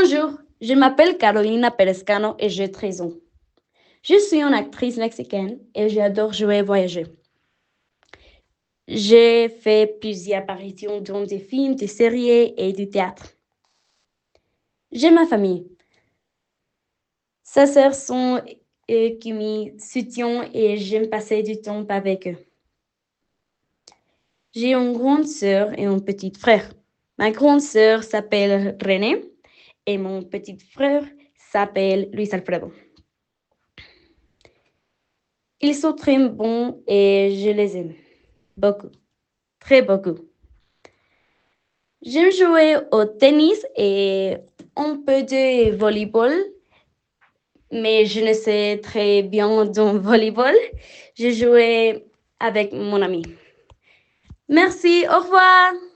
Bonjour, je m'appelle Carolina Perezcano et j'ai 13 ans. Je suis une actrice mexicaine et j'adore jouer et voyager. J'ai fait plusieurs apparitions dans des films, des séries et du théâtre. J'ai ma famille. Sa sœurs sont qui me soutiennent et j'aime passer du temps avec eux. J'ai une grande sœur et un petit frère. Ma grande sœur s'appelle René et mon petit frère s'appelle Luis Alfredo. Ils sont très bons et je les aime beaucoup, très beaucoup. J'aime jouer au tennis et un peu de volleyball, mais je ne sais très bien dans le volleyball. Je jouais avec mon ami. Merci, au revoir.